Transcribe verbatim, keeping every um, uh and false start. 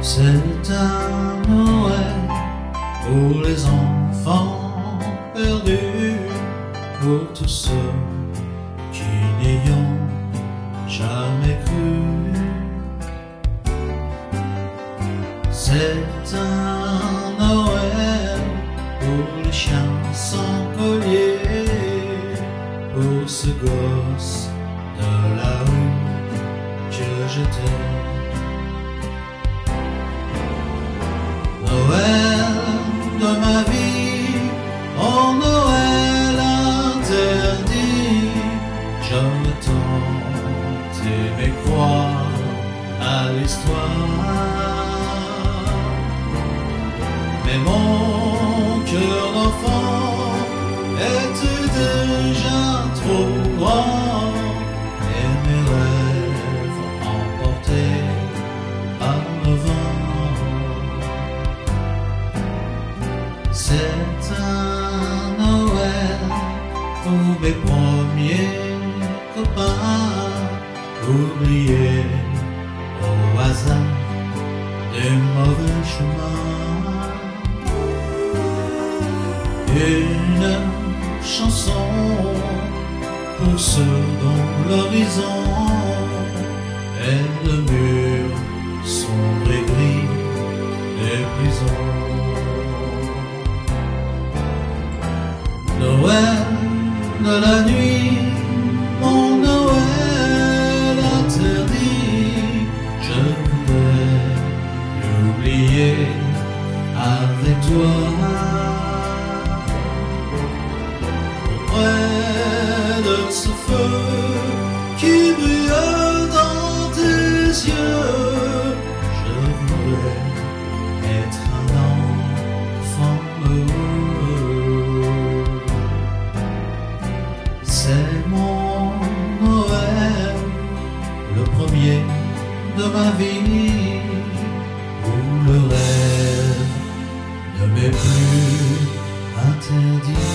C'est un Noël pour les enfants perdus, pour tous ceux qui n'y ont jamais cru. C'est un Noël pour les chiens sans collier, pour ce gosse de la rue que j'étais. Noël de ma vie, oh Noël interdit, j'aurais tant aimé croire à l'histoire. Mais mon cœur d'enfant était déjà trop grand, et mes rêves emportés par le vent. C'est un Noël pour mes premiers copains, oubliés au hasard des mauvais chemins. Une chanson pour ceux dont l'horizon est le mur sombre et gris des prisons. Noël de la nuit, mon Noël interdit, je voudrais l'oublier avec toi. Auprès de ce feu qui brille dans tes yeux, je voudrais être un enfant heureux. C'est mon Noël, le premier de ma vie, où le rêve ne m'est plus interdit.